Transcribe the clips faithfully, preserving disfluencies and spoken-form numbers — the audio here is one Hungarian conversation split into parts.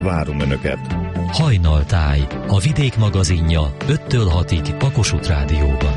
Várom Önöket! Hajnaltáj, a Vidék magazinja öttől hatig Pakossuth Rádióban.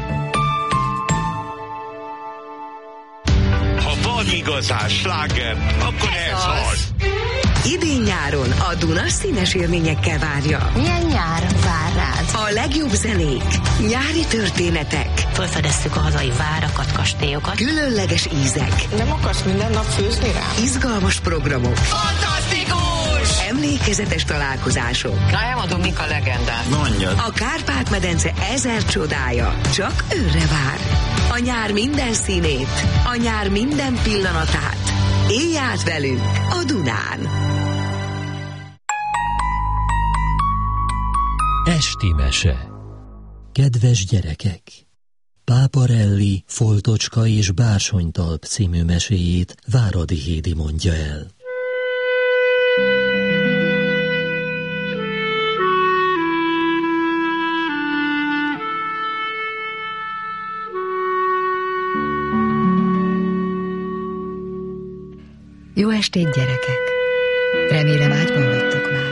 Ha van igazán sláger, akkor ez, ez az. az. Idén nyáron a Duna színes élményekkel várja. Milyen nyár vár rád? A legjobb zenék, nyári történetek. Felfedeztük a hazai várakat, kastélyokat. Különleges ízek. Nem akarsz minden nap főzni rá? Izgalmas programok. Fantasztikus! Emlékezetes találkozások. Na, elmondom, mik a legendák. Mondjad. A Kárpát-medence ezer csodája csak őre vár. A nyár minden színét, a nyár minden pillanatát. Élj át velünk a Dunán! Esti mese. Kedves gyerekek! Páparelli, Foltocska és Bársonytalp című meséjét Váradi Hédi mondja el. Jó estét, gyerekek! Remélem ágyban vagytok már.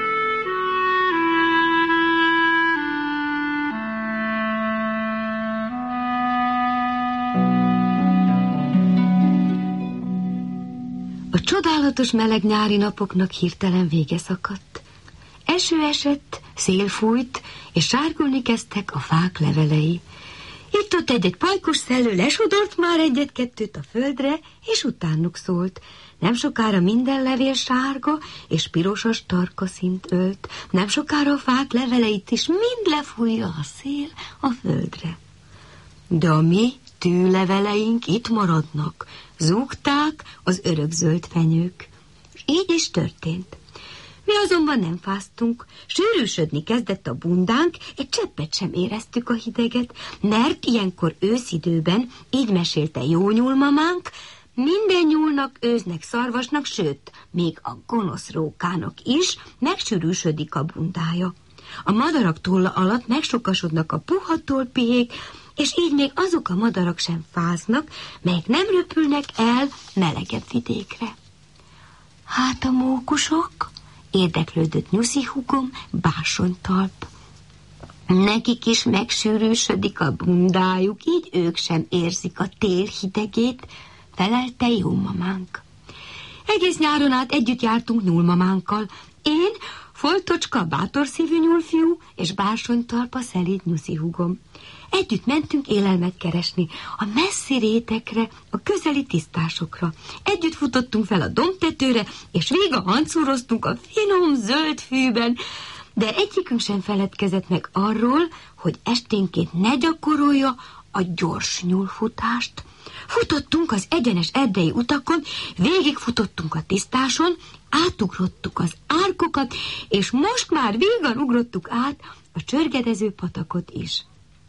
A csodálatos meleg nyári napoknak hirtelen vége szakadt. Eső esett, szél fújt, és sárgulni kezdtek a fák levelei. Itt-ott egy-egy pajkos szellő lesodort már egyet-kettőt a földre, és utánuk szólt. Nem sokára minden levél sárga, és pirosas tarka színt ölt. Nem sokára a fák leveleit is mind lefújja a szél a földre. De a mi tűleveleink itt maradnak, zúgták az örökzöld fenyők. És így is történt. Mi azonban nem fáztunk, sűrűsödni kezdett a bundánk, egy cseppet sem éreztük a hideget, mert ilyenkor őszidőben, így mesélte jó nyúlmamánk, minden nyúlnak, őznek, szarvasnak, sőt, még a gonosz rókának is megsűrűsödik a bundája. A madarak tolla alatt megsokasodnak a puha tollpihék, és így még azok a madarak sem fáznak, melyek nem röpülnek el melegebb vidékre. Hát a mókusok? Érdeklődött nyuszi húgom, Bársonytalp. Nekik is megsűrűsödik a bundájuk, így ők sem érzik a tél hidegét, felelte jó mamánk. Egész nyáron át együtt jártunk nyúlmamánkkal. Én, Foltocska, bátorszívű nyúlfiú, és Bársonytalp, a szelíd nyuszi húgom. Együtt mentünk élelmet keresni, a messzi rétekre, a közeli tisztásokra. Együtt futottunk fel a dombtetőre, és véga hancúroztunk a finom zöld fűben, de egyikünk sem feledkezett meg arról, hogy esténként ne gyakorolja a gyors nyúlfutást. Futottunk az egyenes erdei utakon, végigfutottunk a tisztáson, átugrottuk az árkokat, és most már vígan ugrottuk át a csörgedező patakot is.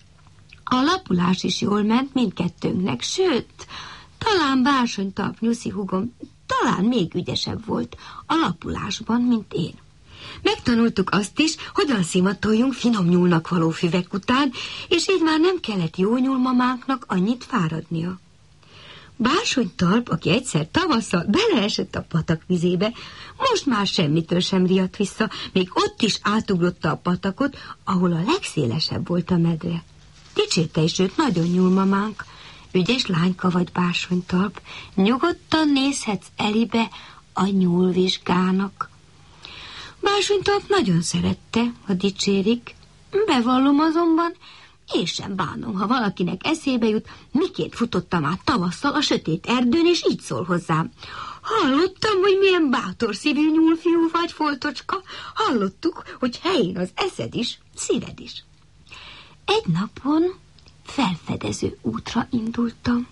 A lapulás is jól ment mindkettőnknek, sőt, talán Bársonytalp nyuszi húgom talán még ügyesebb volt a lapulásban, mint én. Megtanultuk azt is, hogyan szimatoljunk finom nyúlnak való füvek után, és így már nem kellett jó nyúlmamánknak annyit fáradnia. Bársonytalp, aki egyszer tavasszal beleesett a patak vizébe, most már semmitől sem riadt vissza, még ott is átugrotta a patakot, ahol a legszélesebb volt a medre. Dicsérte is őt nagyon nyúlmamánk. Ügyes lányka vagy, Bársonytalp, nyugodtan nézhetsz elébe a nyúlvizsgának. Bársonytalp nagyon szerette, ha dicsérik. Bevallom azonban, én sem bánom, ha valakinek eszébe jut, miként futottam át tavasszal a sötét erdőn, és így szól hozzám. Hallottam, hogy milyen bátorszívű nyúlfiú vagy, Foltocska. Hallottuk, hogy helyén az eszed is, szíved is. Egy napon felfedező útra indultam.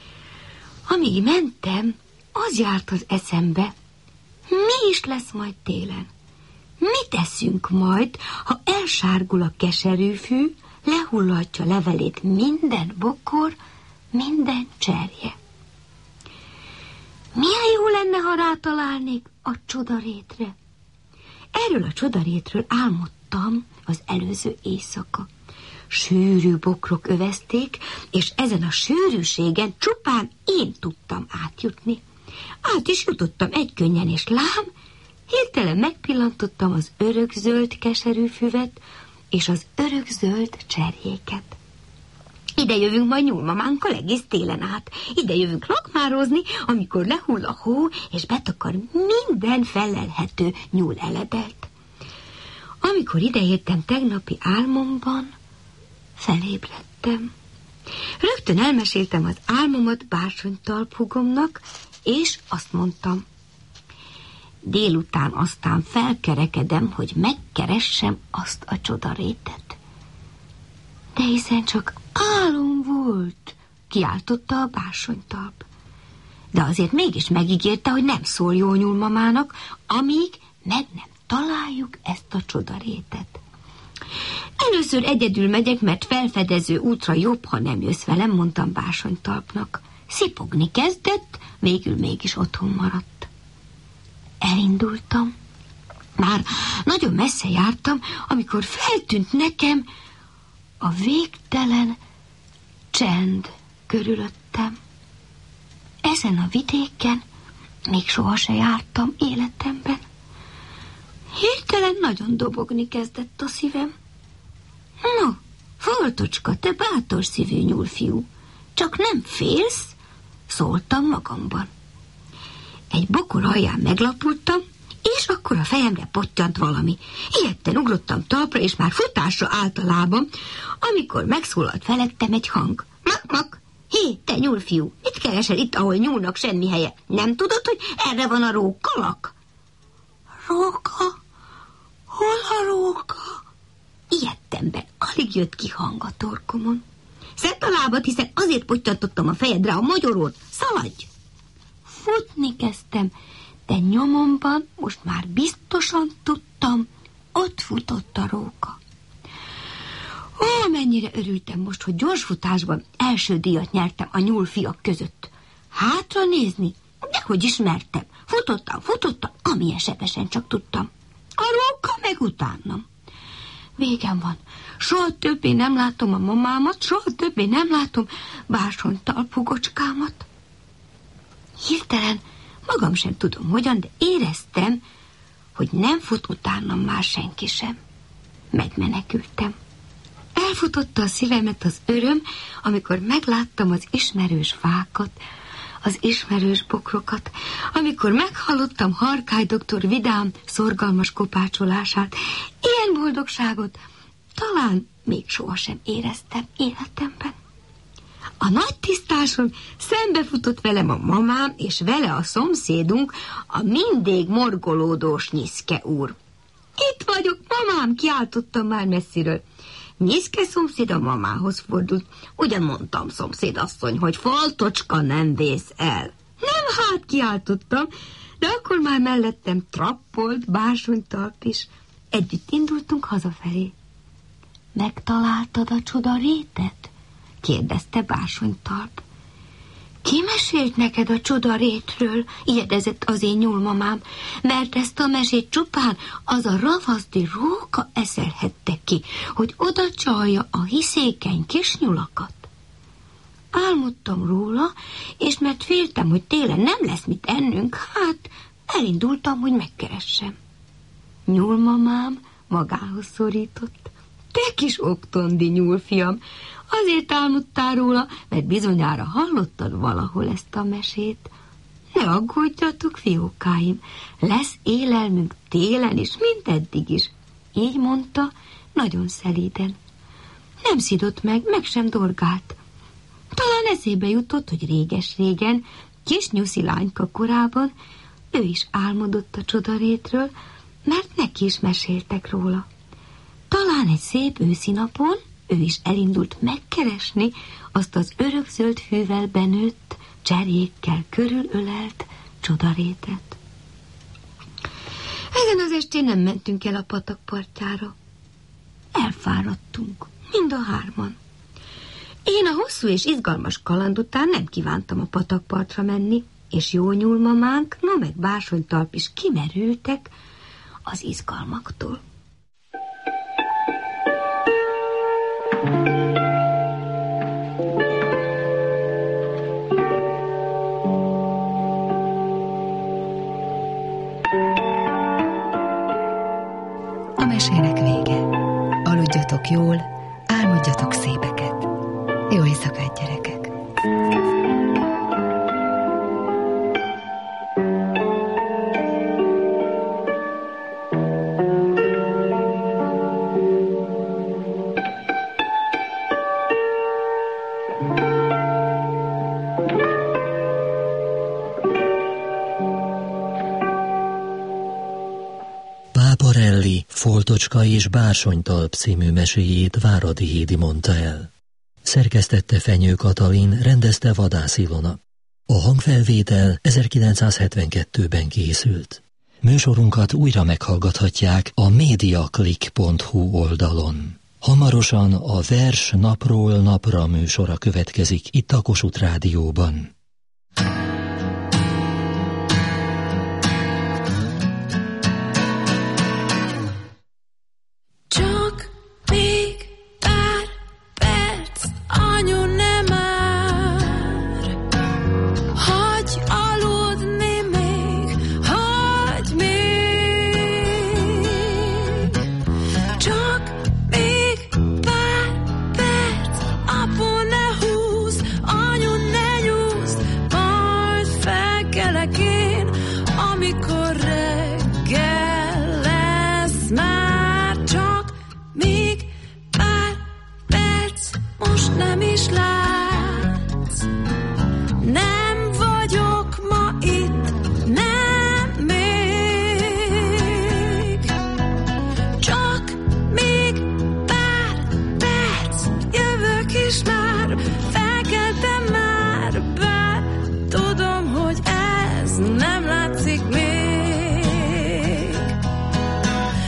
Amíg mentem, az járt az eszembe, mi is lesz majd télen. Mit teszünk majd, ha elsárgul a keserűfű, lehullatja levelét minden bokor, minden cserje. Milyen jó lenne, ha rátalálnék a csodarétre. Erről a csodarétről álmodtam az előző éjszaka. Sűrű bokrok övezték, és ezen a sűrűségen csupán én tudtam átjutni. Át is jutottam egykönnyen, és lám, Hirtelen megpillantottam az örökzöld keserű füvet és az örökzöld cserjéket. Ide jövünk majd nyúlmamánkkal egész télen át. Ide jövünk lakmározni, amikor lehull a hó, és betakar minden felelhető nyúleledelt. Amikor ideértem tegnapi álmomban, felébredtem. Rögtön elmeséltem az álmomat bársonytalphúgomnak, és azt mondtam: délután aztán felkerekedem, hogy megkeressem azt a csodarétet. De hiszen csak álom volt, kiáltotta a bársonytalp. De azért mégis megígérte, hogy nem szól jó nyúlmamának, amíg meg nem találjuk ezt a csodarétet. Először egyedül megyek, mert felfedező útra jobb, ha nem jössz velem, mondtam bársonytalpnak. Szipogni kezdett, végül mégis otthon maradt. Elindultam. Már nagyon messze jártam, amikor feltűnt nekem a végtelen csend körülöttem. Ezen a vidéken még soha se jártam életemben. Hirtelen nagyon dobogni kezdett a szívem. No, Foltocska, te bátor szívű nyúlfiú, csak nem félsz? Szóltam magamban. Egy bokor alján meglapultam, és akkor a fejemre pottyant valami. Ijedten ugrottam talpra, és már futásra állt a lábam, amikor megszólalt felettem egy hang. Mak-mak! Hé, te nyúlfiú, mit keresel itt, ahol nyúlnak semmi helye? Nem tudod, hogy erre van a rókalak? Róka? Hol a róka? Ijedtem be, alig jött ki hang a torkomon. Szedd a lábad, hiszen azért pottyantottam a fejedre a mogyorót. Szaladj! Futni kezdtem, de nyomomban most már biztosan tudtam, ott futott a róka. Ó, mennyire örültem most, hogy gyorsfutásban első díjat nyertem a nyúlfiak között. Hátra nézni? Dehogy ismertem. Futottam, futottam, amilyen sebesen csak tudtam. A róka meg utánam. Végem van. Soha többé nem látom a mamámat, soha többé nem látom bársonytalpúgocskámat. Hirtelen magam sem tudom hogyan, de éreztem, hogy nem fut utánam már senki sem. Megmenekültem. Elfutotta a szívemet az öröm, amikor megláttam az ismerős fákat, az ismerős bokrokat, amikor meghallottam Harkály doktor vidám, szorgalmas kopácsolását. Ilyen boldogságot talán még sohasem éreztem életemben. A nagy tisztáson szembefutott velem a mamám, és vele a szomszédunk, a mindig morgolódós Nyiszke úr. Itt vagyok, mamám, kiáltottam már messziről. Nyiszke szomszéd a mamához fordult. Ugyan mondtam, szomszédasszony, hogy Foltocska nem vész el. Nem, hát, kiáltottam, de akkor már mellettem trappolt bársonytalp is. Együtt indultunk hazafelé. Megtaláltad a csodarétet? Kérdezte bársonytalp. Ki mesélt neked a csodarétről? Ijedezett az én nyúlmamám, mert ezt a mesét csupán az a ravaszdi róka eszelhette ki, hogy oda csalja a hiszékeny kis nyulakat. Álmodtam róla, és mert féltem, hogy télen nem lesz mit ennünk, hát elindultam, hogy megkeressem. Nyúlmamám magához szorított. Te kis oktondi nyúlfiam, azért álmodtál róla, mert bizonyára hallottad valahol ezt a mesét. Ne aggódjatok, fiókáim, lesz élelmünk télen is, mint eddig is. Így mondta, nagyon szelíden. Nem szidott meg, meg sem dorgált. Talán eszébe jutott, hogy réges-régen, kis nyuszi lányka korában, ő is álmodott a csodarétről, mert neki is meséltek róla. Talán egy szép őszi napon ő is elindult megkeresni azt az örökzöld fűvel benőtt, cserjékkel körülölelt csodarétet. Ezen az estén nem mentünk el a patak partjára. Elfáradtunk, mind a hárman. Én a hosszú és izgalmas kaland után nem kívántam a patakpartra menni, és jó nyúlmamánk, no meg bársonytalp is kimerültek az izgalmaktól. a mesének vége. Aludjatok jól, álmodjatok szépeket. Jó éjszakát, gyerekek! Páparelli, Foltocska és Bársonytalp című meséjét Váradi Hédi mondta el. Szerkesztette Fenyő Katalin, rendezte Vadász Ilona. A hangfelvétel ezerkilencszázhetvenkettőben készült. Műsorunkat újra meghallgathatják a mediaclick pont hu oldalon. Hamarosan a Vers napról napra műsora következik itt a Kossuth Rádióban.